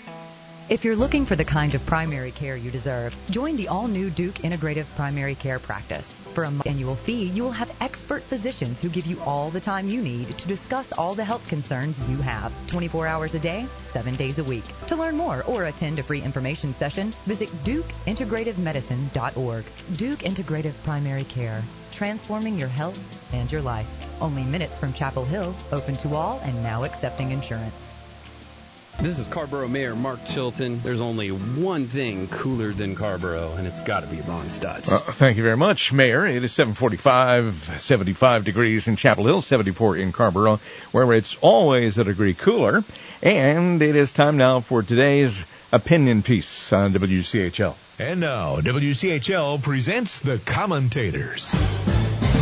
If you're looking for the kind of primary care you deserve, join the all-new Duke Integrative Primary Care Practice. For a annual fee, you will have expert physicians who give you all the time you need to discuss all the health concerns you have. 24 hours a day, 7 days a week. To learn more or attend a free information session, visit DukeIntegrativeMedicine.org. Duke Integrative Primary Care. Transforming your health and your life. Only minutes from Chapel Hill, open to all and now accepting insurance. This is Carrboro Mayor Mark Chilton. There's only one thing cooler than Carrboro, and it's got to be Ron Stutz. Thank you very much, Mayor. It is 7:45, 75 degrees in Chapel Hill, 74 in Carrboro, where it's always a degree cooler. And it is time now for today's opinion piece on WCHL. And now, WCHL presents the commentators.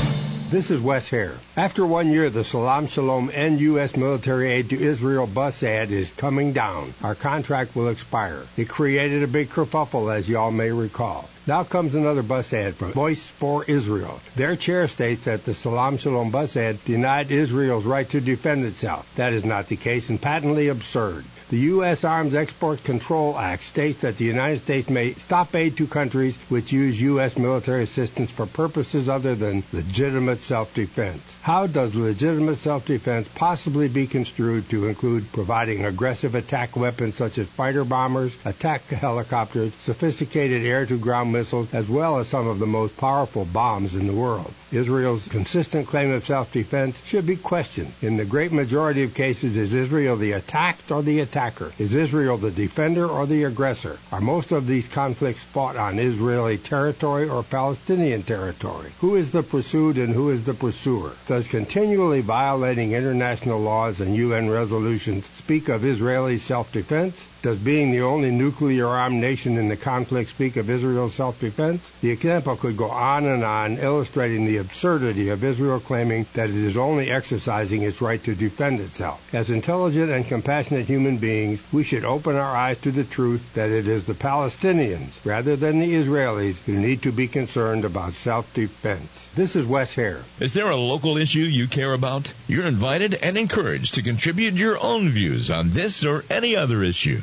This is Wes Hare. After 1 year, the Salam Shalom and U.S. military aid to Israel bus ad is coming down. Our contract will expire. It created a big kerfuffle, as you all may recall. Now comes another bus ad from Voice for Israel. Their chair states that the Salam Shalom bus ad denied Israel's right to defend itself. That is not the case and patently absurd. The U.S. Arms Export Control Act states that the United States may stop aid to countries which use U.S. military assistance for purposes other than legitimate self-defense. How does legitimate self-defense possibly be construed to include providing aggressive attack weapons such as fighter bombers, attack helicopters, sophisticated air-to-ground missiles, as well as some of the most powerful bombs in the world? Israel's consistent claim of self-defense should be questioned. In the great majority of cases, is Israel the attacked or the attacker? Is Israel the defender or the aggressor? Are most of these conflicts fought on Israeli territory or Palestinian territory? Who is the pursued and who is the pursuer? Does continually violating international laws and UN resolutions speak of Israeli self-defense? Does being the only nuclear-armed nation in the conflict speak of Israel's self-defense? The example could go on, illustrating the absurdity of Israel claiming that it is only exercising its right to defend itself. As intelligent and compassionate human beings, we should open our eyes to the truth that it is the Palestinians, rather than the Israelis, who need to be concerned about self-defense. This is Wes Hare. Is there a local issue you care about? You're invited and encouraged to contribute your own views on this or any other issue.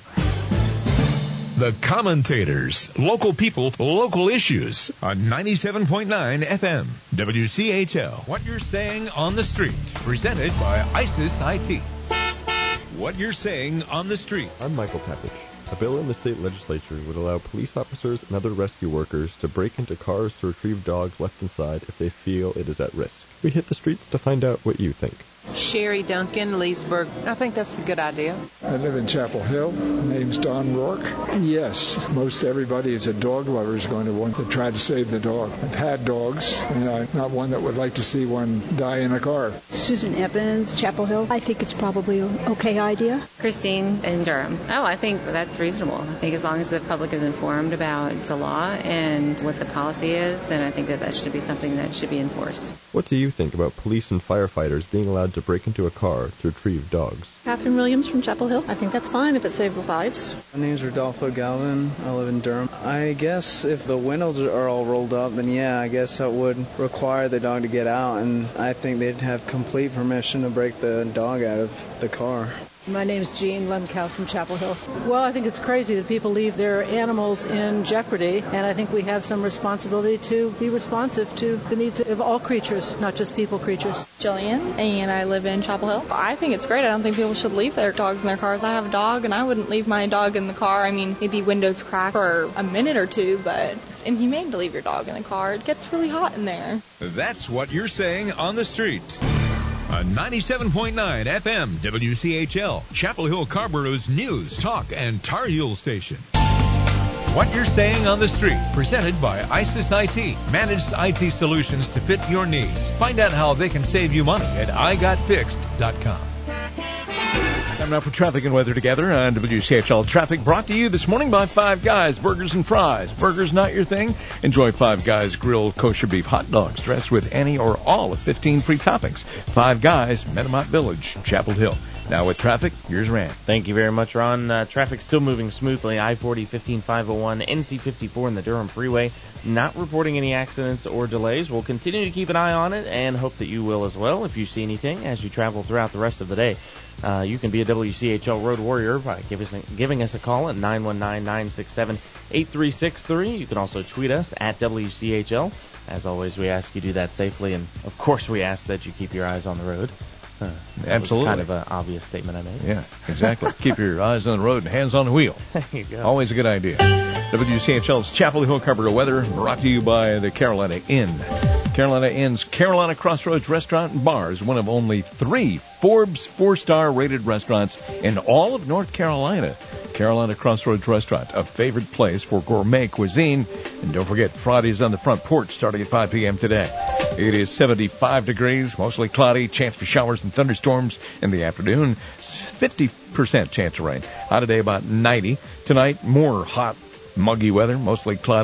The Commentators, local people, local issues on 97.9 FM, WCHL. What You're Saying on the Street, presented by ISIS IT. What You're Saying on the Street. I'm Michael Pepich. A bill in the state legislature would allow police officers and other rescue workers to break into cars to retrieve dogs left inside if they feel it is at risk. We hit the streets to find out what you think. Sherry Duncan, Leesburg. I think that's a good idea. I live in Chapel Hill. My name's Don Rourke. Yes, most everybody who's a dog lover is going to want to try to save the dog. I've had dogs, and I'm not one that would like to see one die in a car. Susan Evans, Chapel Hill. I think it's probably an okay idea. Christine in Durham. Oh, I think that's reasonable. I think as long as the public is informed about the law and what the policy is, then I think that should be something that should be enforced. What do you think about police and firefighters being allowed to break into a car to retrieve dogs? Catherine Williams from Chapel Hill. I think that's fine if it saves lives. My name's Rodolfo Galvin. I live in Durham. I guess if the windows are all rolled up, then yeah, I guess that would require the dog to get out, and I think they'd have complete permission to break the dog out of the car. My name is Jean Lemkow from Chapel Hill. Well, I think it's crazy that people leave their animals in jeopardy, and I think we have some responsibility to be responsive to the needs of all creatures, not just people creatures. Jillian, and I live in Chapel Hill. I think it's great. I don't think people should leave their dogs in their cars. I have a dog, and I wouldn't leave my dog in the car. I mean, maybe windows crack for a minute or two, but it's inhumane to leave your dog in the car. It gets really hot in there. That's What You're Saying on the Street. On 97.9 FM, WCHL, Chapel Hill Carborough's news, talk, and Tar Heel station. What You're Saying on the Street, presented by ISIS IT, managed IT solutions to fit your needs. Find out how they can save you money at igotfixed.com. Time now for traffic and weather together on WCHL Traffic, brought to you this morning by Five Guys Burgers and Fries. Burgers not your thing? Enjoy Five Guys grilled kosher beef hot dogs dressed with any or all of 15 free toppings. Five Guys, Metamont Village, Chapel Hill. Now with traffic, here's Rand. Thank you very much, Ron. Traffic still moving smoothly. I-40, 15501, NC54 in the Durham Freeway. Not reporting any accidents or delays. We'll continue to keep an eye on it and hope that you will as well if you see anything as you travel throughout the rest of the day. You can be a WCHL Road Warrior by giving us a call at 919-967-8363. You can also tweet us at WCHL. As always, we ask you to do that safely, and of course we ask that you keep your eyes on the road. Absolutely. Kind of an obvious statement I made. Yeah, exactly. Keep your eyes on the road and hands on the wheel. There you go. Always a good idea. WCHL's Chapel Hill Carpenter weather brought to you by the Carolina Inn. Carolina Inn's Carolina Crossroads Restaurant and Bar is one of only 3 Forbes 4-star rated restaurants in all of North Carolina. Carolina Crossroads Restaurant, a favorite place for gourmet cuisine. And don't forget, Fridays on the front porch starting at 5 p.m. today. It is 75 degrees, mostly cloudy, chance for showers and thunderstorms in the afternoon, 50% chance of rain. High today about 90. Tonight, more hot, muggy weather, mostly cloudy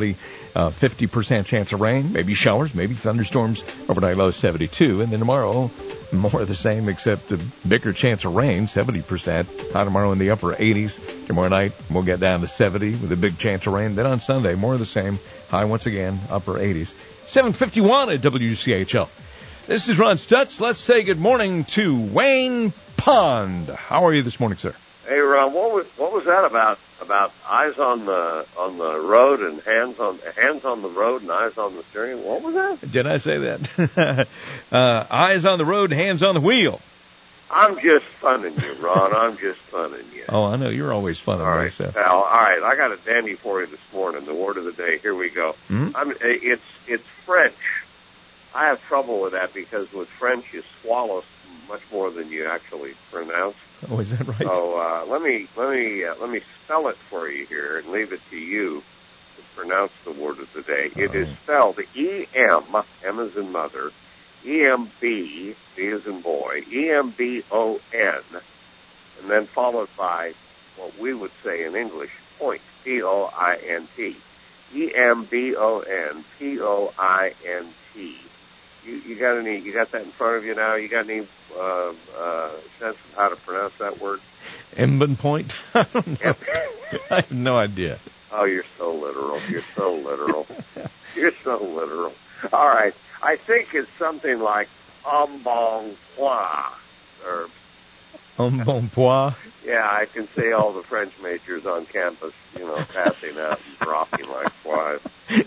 50% chance of rain, maybe showers, maybe thunderstorms, overnight low 72. And then tomorrow, more of the same except a bigger chance of rain, 70%. High tomorrow in the upper 80s. Tomorrow night, we'll get down to 70 with a big chance of rain. Then on Sunday, more of the same. High once again, upper 80s. 7:51 at WCHL. This is Ron Stutz. Let's say good morning to Wayne Pond. How are you this morning, sir? Hey, Ron, what was that about? About eyes on the road and hands on the road and eyes on the steering? What was that? Did I say that? Eyes on the road, hands on the wheel. I'm just funning you, Ron. I'm just funning you. Oh, I know. You're always funning all right, me. So. Pal. All right, I got a dandy for you this morning. The word of the day. Here we go. Mm-hmm. It's French. I have trouble with that because with French you swallow much more than you actually pronounce. Oh, is that right? So let me spell it for you here and leave it to you to pronounce the word of the day. It is spelled E-M, M as in mother, E-M-B, B as in boy, E-M-B-O-N, and then followed by what we would say in English, point, P-O-I-N-T. E-M-B-O-N, P-O-I-N-T. You got that in front of you now? You got any sense of how to pronounce that word? Emben Point? I don't know. I have no idea. Oh, you're so literal. You're so literal. You're so literal. All right. I think it's something like embonpoint. Or embonpoint? Yeah, I can see all the French majors on campus, passing out and dropping like flies.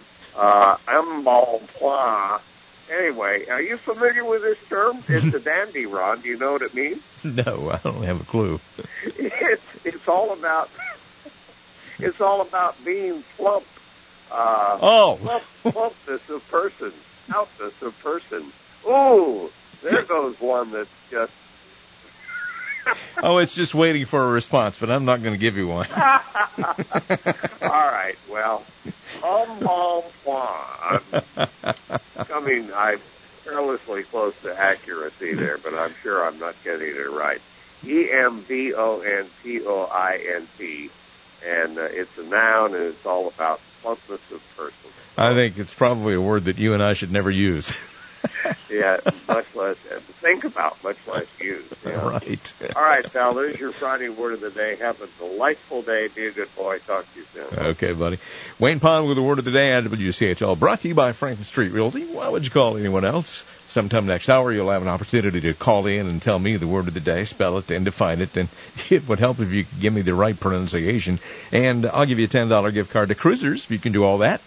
Embonpoint. Anyway, are you familiar with this term? It's a dandy, Ron. Do you know what it means? No, I don't have a clue. It's all about being plump. Plumpness of person, stoutness of person. Ooh, there goes one that's just. Oh, it's just waiting for a response, but I'm not going to give you one. All right, well, I'm perilously close to accuracy there, but I'm sure I'm not getting it right. E-M-B-O-N-P-O-I-N-T, and it's a noun, and it's all about plumpness of person. I think it's probably a word that you and I should never use. Yeah, much less think about, much less use. Yeah. Right. All right, pal, there's your Friday word of the day. Have a delightful day. Be a good boy. Talk to you soon. Okay, buddy. Wayne Pond with the word of the day at WCHL, brought to you by Franklin Street Realty. Why would you call anyone else? Sometime next hour, you'll have an opportunity to call in and tell me the word of the day, spell it, and define it. And it would help if you could give me the right pronunciation. And I'll give you a $10 gift card to Cruisers if you can do all that.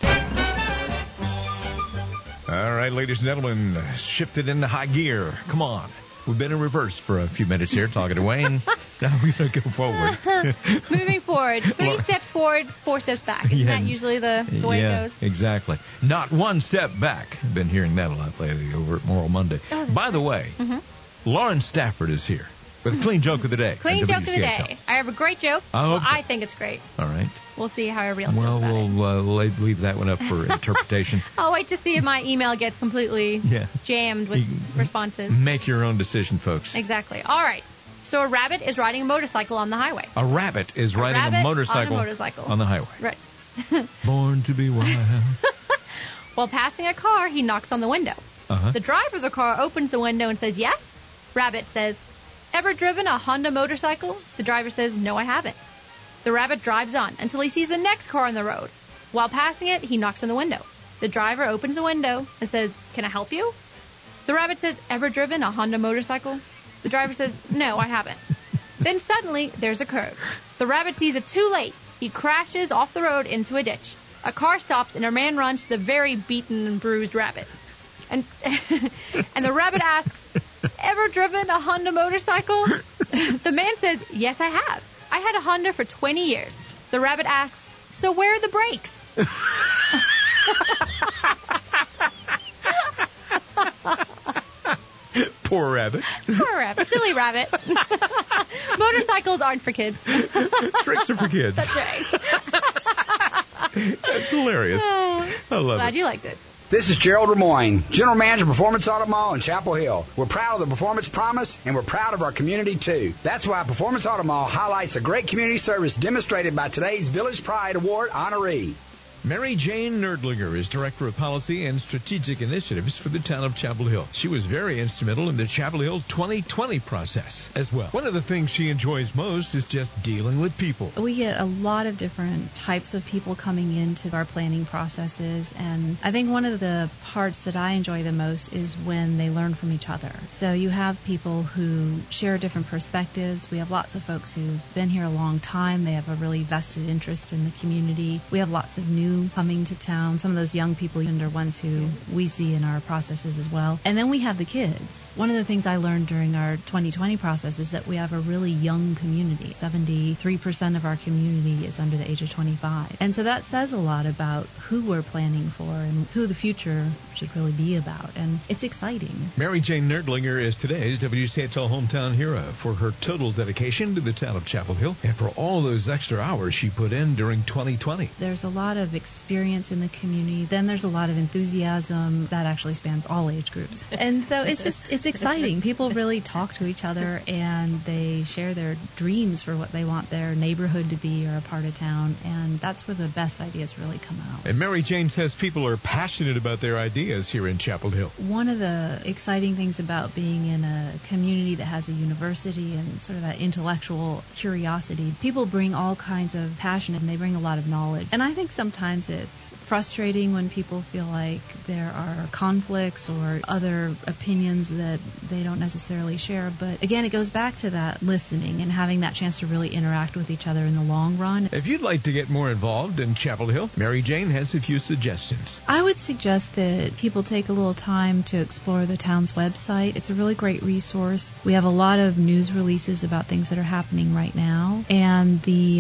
All right, ladies and gentlemen, shifted into high gear. Come on. We've been in reverse for a few minutes here talking to Wayne. Now we're going to go forward. Moving forward. 3 steps forward, 4 steps back. Isn't that usually the way it goes? Exactly. Not one step back. I've been hearing that a lot lately over at Moral Monday. Oh, by the way, Lauren Stafford is here with a clean joke of the day. Clean joke of the day. I have a great joke. I think it's great. All right. We'll see how everybody else feels about it. Well, we'll leave that one up for interpretation. I'll wait to see if my email gets completely jammed with responses. Make your own decision, folks. Exactly. All right. So a rabbit is riding a motorcycle on the highway. A rabbit is riding a motorcycle on the highway. Right. Born to be wild. While passing a car, he knocks on the window. Uh-huh. The driver of the car opens the window and says, yes. Rabbit says, ever driven a Honda motorcycle? The driver says, no, I haven't. The rabbit drives on until he sees the next car on the road. While passing it, he knocks on the window. The driver opens the window and says, can I help you? The rabbit says, ever driven a Honda motorcycle? The driver says, no, I haven't. Then suddenly, there's a curve. The rabbit sees it too late. He crashes off the road into a ditch. A car stops and a man runs to the very beaten and bruised rabbit. And the rabbit asks, ever driven a Honda motorcycle? The man says, yes, I have. I had a Honda for 20 years. The rabbit asks, so where are the brakes? Poor rabbit. Poor rabbit. Silly rabbit. Motorcycles aren't for kids. Tricks are for kids. That's right. That's hilarious. I love it. Glad you liked it. This is Gerald Lemoyne, General Manager of Performance Auto Mall in Chapel Hill. We're proud of the Performance Promise, and we're proud of our community, too. That's why Performance Auto Mall highlights a great community service demonstrated by today's Village Pride Award honoree. Mary Jane Nerdlinger is Director of Policy and Strategic Initiatives for the town of Chapel Hill. She was very instrumental in the Chapel Hill 2020 process as well. One of the things she enjoys most is just dealing with people. We get a lot of different types of people coming into our planning processes, and I think one of the parts that I enjoy the most is when they learn from each other. So you have people who share different perspectives. We have lots of folks who've been here a long time. They have a really vested interest in the community. We have lots of new coming to town. Some of those young people are ones who we see in our processes as well. And then we have the kids. One of the things I learned during our 2020 process is that we have a really young community. 73% of our community is under the age of 25. And so that says a lot about who we're planning for and who the future should really be about. And it's exciting. Mary Jane Nerdlinger is today's WCHL Hometown Hero for her total dedication to the town of Chapel Hill and for all those extra hours she put in during 2020. There's a lot of experience in the community. Then there's a lot of enthusiasm that actually spans all age groups. And so it's exciting. People really talk to each other and they share their dreams for what they want their neighborhood to be or a part of town. And that's where the best ideas really come out. And Mary Jane says people are passionate about their ideas here in Chapel Hill. One of the exciting things about being in a community that has a university and sort of that intellectual curiosity, people bring all kinds of passion and they bring a lot of knowledge. And I think sometimes it's frustrating when people feel like there are conflicts or other opinions that they don't necessarily share. But again, it goes back to that listening and having that chance to really interact with each other in the long run. If you'd like to get more involved in Chapel Hill, Mary Jane has a few suggestions. I would suggest that people take a little time to explore the town's website. It's a really great resource. We have a lot of news releases about things that are happening right now. And the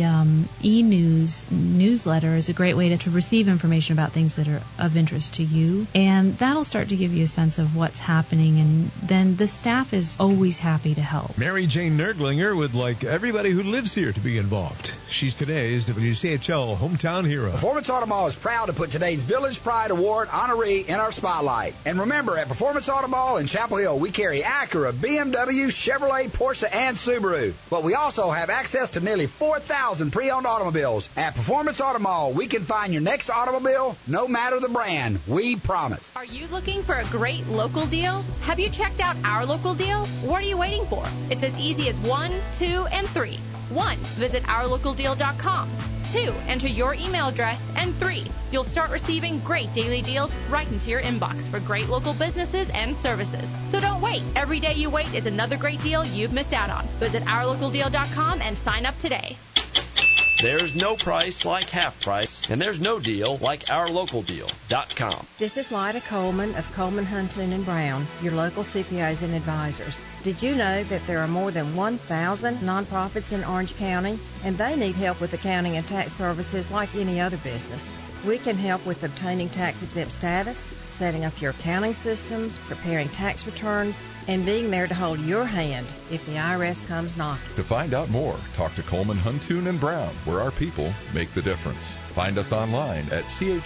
e-news newsletter is a great way to receive information about things that are of interest to you. And that'll start to give you a sense of what's happening. And then the staff is always happy to help. Mary Jane Nerdlinger would like everybody who lives here to be involved. She's today's WCHL Hometown Hero. Performance Auto Mall is proud to put today's Village Pride Award honoree in our spotlight. And remember, at Performance Auto Mall in Chapel Hill, we carry Acura, BMW, Chevrolet, Porsche, and Subaru. But we also have access to nearly 4,000 pre-owned automobiles. At Performance Auto Mall, we can find your next automobile, no matter the brand. We promise. Are you looking for a great local deal? Have you checked out our local deal? What are you waiting for? It's as easy as 1, 2, and 3. 1. Visit ourlocaldeal.com. 2. Enter your email address. And 3. You'll start receiving great daily deals right into your inbox for great local businesses and services. So don't wait. Every day you wait is another great deal you've missed out on. Visit ourlocaldeal.com and sign up today. There's no price like half price, and there's no deal like ourlocaldeal.com. This is Lyda Coleman of Coleman, Huntington and Brown, your local CPAs and advisors. Did you know that there are more than 1,000 nonprofits in Orange County, and they need help with accounting and tax services like any other business? We can help with obtaining tax-exempt status, setting up your accounting systems, preparing tax returns, and being there to hold your hand if the IRS comes knocking. To find out more, talk to Coleman, Huntoon, and Brown, where our people make the difference. Find us online at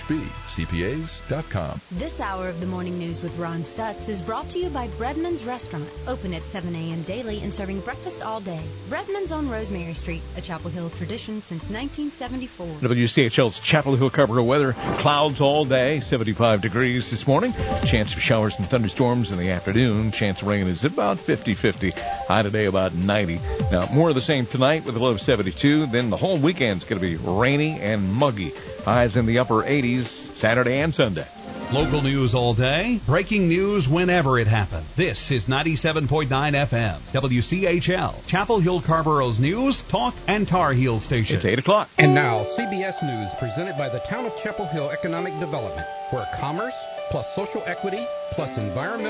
chbcpas.com. This hour of the morning news with Ron Stutz is brought to you by Breadman's Restaurant, open at 7 a.m. daily and serving breakfast all day. Breadman's on Rosemary Street, a Chapel Hill tradition since 1974. WCHL's Chapel Hill Carver weather. Clouds all day, 75 degrees this morning. Chance of showers and thunderstorms in the afternoon. Chance of rain is about 50-50. High today about 90. Now, more of the same tonight with a low of 72. Then the whole weekend's going to be rainy and muggy. Highs in the upper 80s Saturday and Sunday. Local news all day, breaking news whenever it happens. This is 97.9 FM, WCHL, Chapel Hill Carborough's news, talk, and Tar Heel station. It's 8 o'clock. And now, CBS News presented by the Town of Chapel Hill Economic Development, where commerce plus social equity plus environmental